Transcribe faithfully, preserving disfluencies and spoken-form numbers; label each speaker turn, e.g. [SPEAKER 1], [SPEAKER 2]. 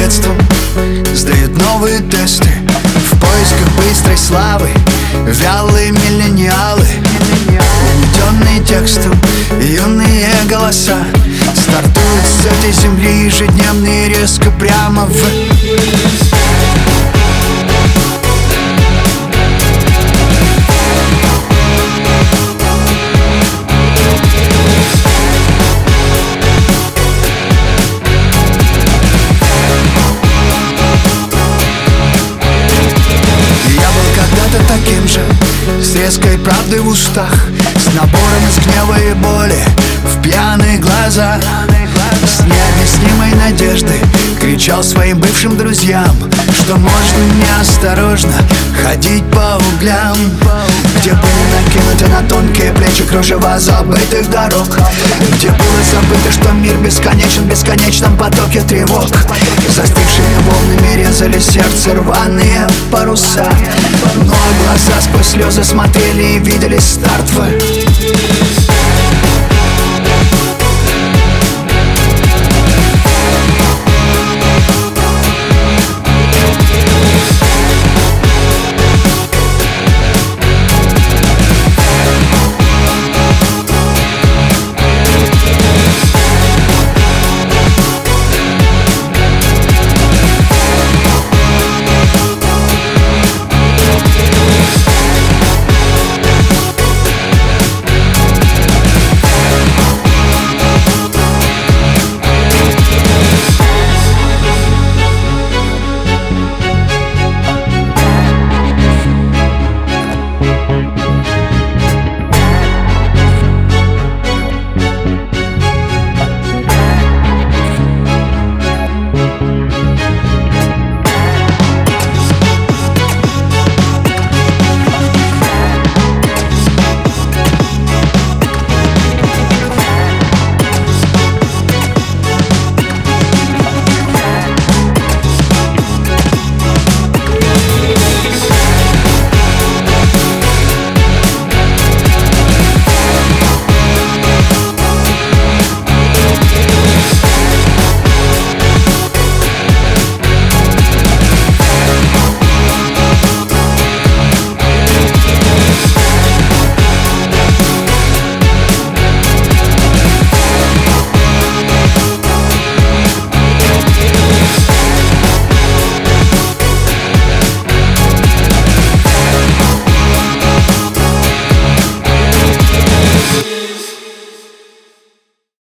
[SPEAKER 1] детством сдают новые тесты в поисках быстрой славы. Вялые миллениалы, угнетенные текстом, юные голоса стартуют с этой земли ежедневно и резко прямо в... таким же, с резкой правдой в устах, с набором из гнева и боли в пьяные глаза, с необъяснимой надеждой кричал своим бывшим друзьям, что можно неосторожно ходить по углям, где были накинуты на тонкие плечи кружева забытых дорог, где было забыто, что мир бесконечен в бесконечном потоке тревог. Застывшими волнами резали сердце рваные паруса, но глаза сквозь слезы смотрели и видели старт в...